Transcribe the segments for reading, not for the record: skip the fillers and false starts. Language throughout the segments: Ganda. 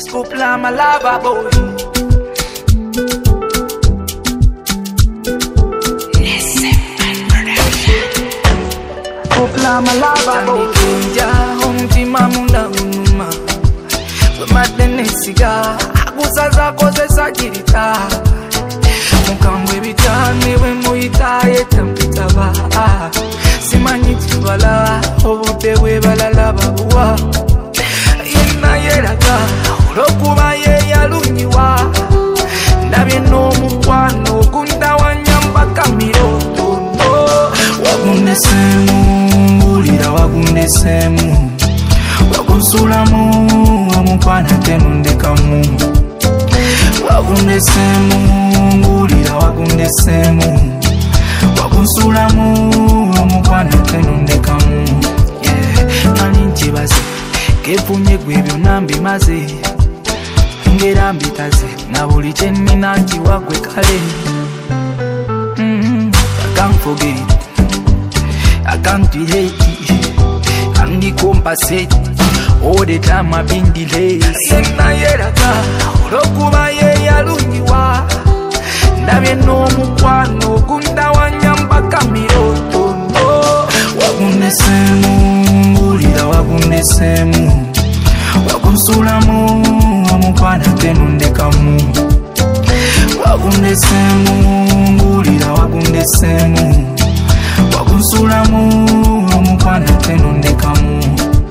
Scoop la malaba boy. Scoop la malaba boy. Tanikinja umtima munda unuma. Wemadene siga agusa zako zesajirita. Mukambwe bitane we muita yetambitaba. Simanyi kibala obudde bwe balala babuwa. Yenna yeraga olwokuba ye yalunyiwa. Ndabye n'omukwano ogundawanya mpaka miroto. Wagundesemu ulira wagundesemu. Wagunsulamu omukwana tenundekamu. Wagundesemu ulira wagundesemu. Wagunsulamu omukwana tenundekamu. Nani nkibaze kefunye gwe byonna mbimaze. Ngera mbitaze na buli kye nnina nkiwa gwe kale. I can't forget, I can't relate, and compensate. All the time I've been delayed. Yenna yeraga olwokuba ye yalunyiwa. Ndabye n'omukwano ogundawanya mpaka miroto. Wagundesemu ulira wagundesemu. Wagunsulamu omukwana tenundekamu. Wagundesemu ulira wagundesemu. Wagunsulamu omukwana tenundekamu.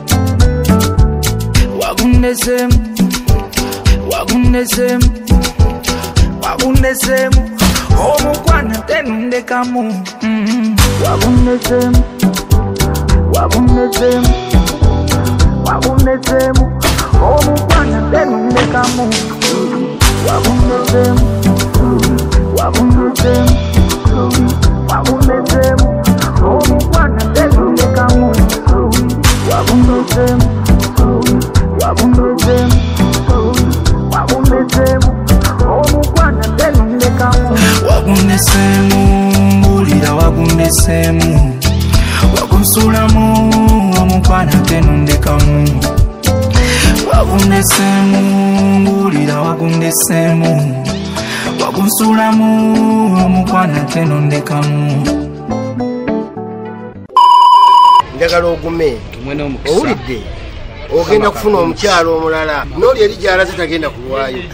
Wagundesemu wagundesemu wagundesemu omukwana tenundekamu. Wagundesemu wagundesemu wagundesemu omukwana tenundekamu. Wagundesemu wagundesemu wagundesemu omukwana tenundekamu. Wagundesemu wagundesemu wagundesemu omukwana tenundekamu. Wagundesemu ulira wagundesemu. Wagunsulamu omukwana tenundekamu. Wagundesemu ulira wagundesemu. Wagunsulamu omukwana tenundekamu. Njagala ogume owulidde ogenda kufuna omukyalo omulala n'oli eri gy'alaze tagenda kulwayo.